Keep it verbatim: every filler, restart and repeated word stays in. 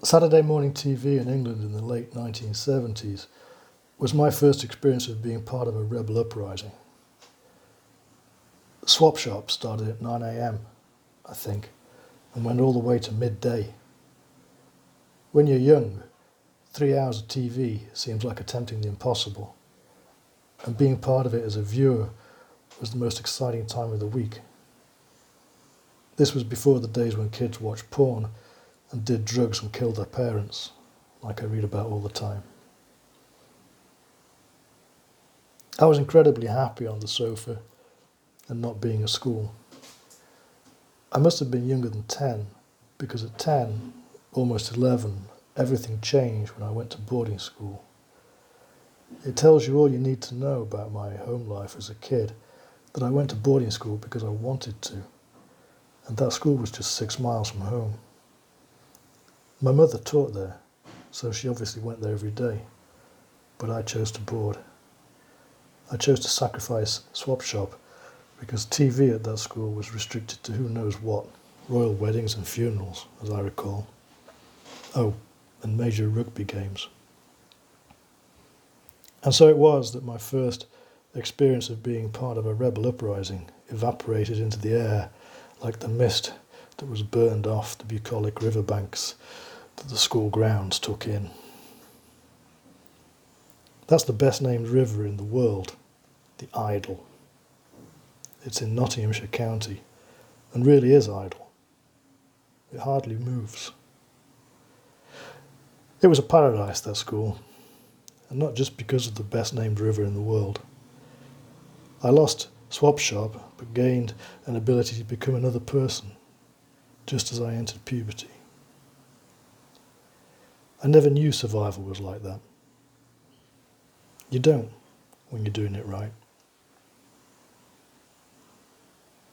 Saturday morning T V in England in the late nineteen seventies was my first experience of being part of a rebel uprising. Swap Shop started at nine a m, I think, and went all the way to midday. When you're young, three hours of T V seems like attempting the impossible, and being part of it as a viewer was the most exciting time of the week. This was before the days when kids watched porn and did drugs and killed their parents, like I read about all the time. I was incredibly happy on the sofa and not being at school. I must have been younger than ten, because at ten, almost eleven, everything changed when I went to boarding school. It tells you all you need to know about my home life as a kid, that I went to boarding school because I wanted to, and that school was just six miles from home. My mother taught there, so she obviously went there every day, but I chose to board. I chose to sacrifice Swap Shop because T V at that school was restricted to who knows what, royal weddings and funerals, as I recall. Oh, and major rugby games. And so it was that my first experience of being part of a rebel uprising evaporated into the air like the mist that was burned off the bucolic riverbanks that the school grounds took in. That's the best named river in the world, the Idle. It's in Nottinghamshire County, and really is idle. It hardly moves. It was a paradise, that school, and not just because of the best named river in the world. I lost Swap Shop, but gained an ability to become another person, just as I entered puberty. I never knew survival was like that. You don't when you're doing it right.